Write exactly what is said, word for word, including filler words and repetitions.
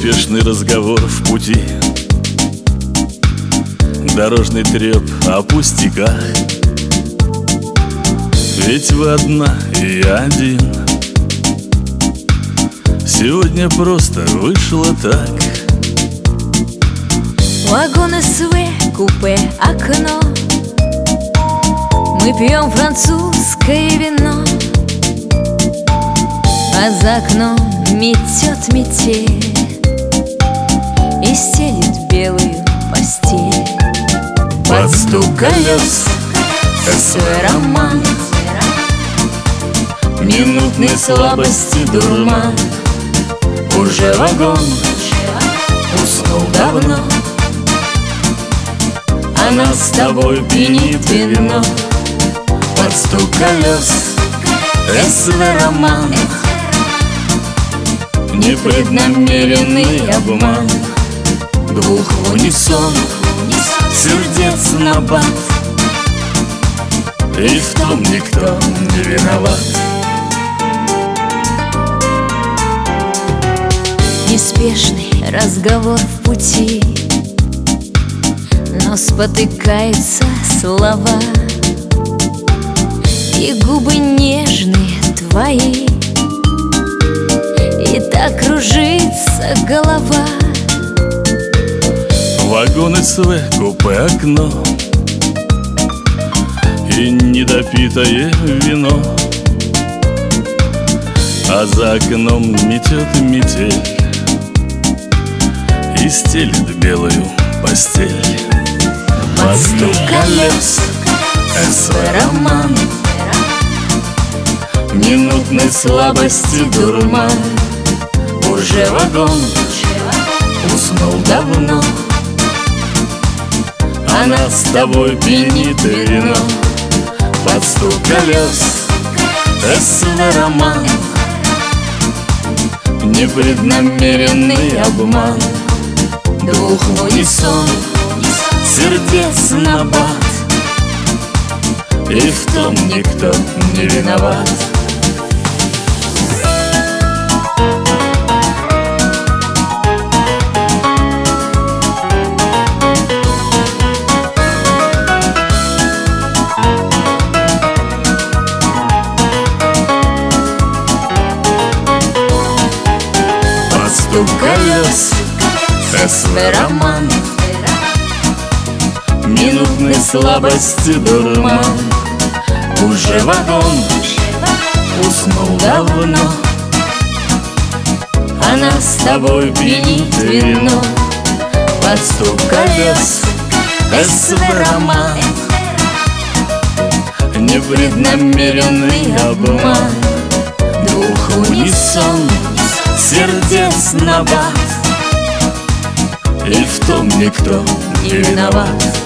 Неспешный разговор в пути, дорожный треп о пустяках. Ведь вы одна и я один. Сегодня просто вышло так. Вагон СВ, купе, окно. Мы пьем французское вино, а за окном метет метель и стелит белую постель. Под стук колес СВ роман, минутной слабости дурман. уже вагон уснул давно, а нас с тобой пьянит вино. под стук колес СВ роман, непреднамеренный обман двух в унисон сердец набат, и в том никто не виноват. Неспешный разговор в пути, но спотыкаются слова, и губы нежные твои, и так кружится голова. Вагон СВ, купе, окно и недопитое вино, а за окном метет метель и стелит белую постель. Под стук колес СВ роман, минутной слабости дурман. уже вагон Уснул давно, а нас с тобой пьянит вино. Под стук колес СВ роман, непреднамеренный обман двух в унисон сердец набат, и в том никто не виноват. Под стук колес СВ роман, минутной слабости дурман. Уже вагон уснул давно, а нас с тобой пьянит вино. под стук колес СВ роман, непреднамеренный обман двух в унисон сердец набат, и в том никто не виноват.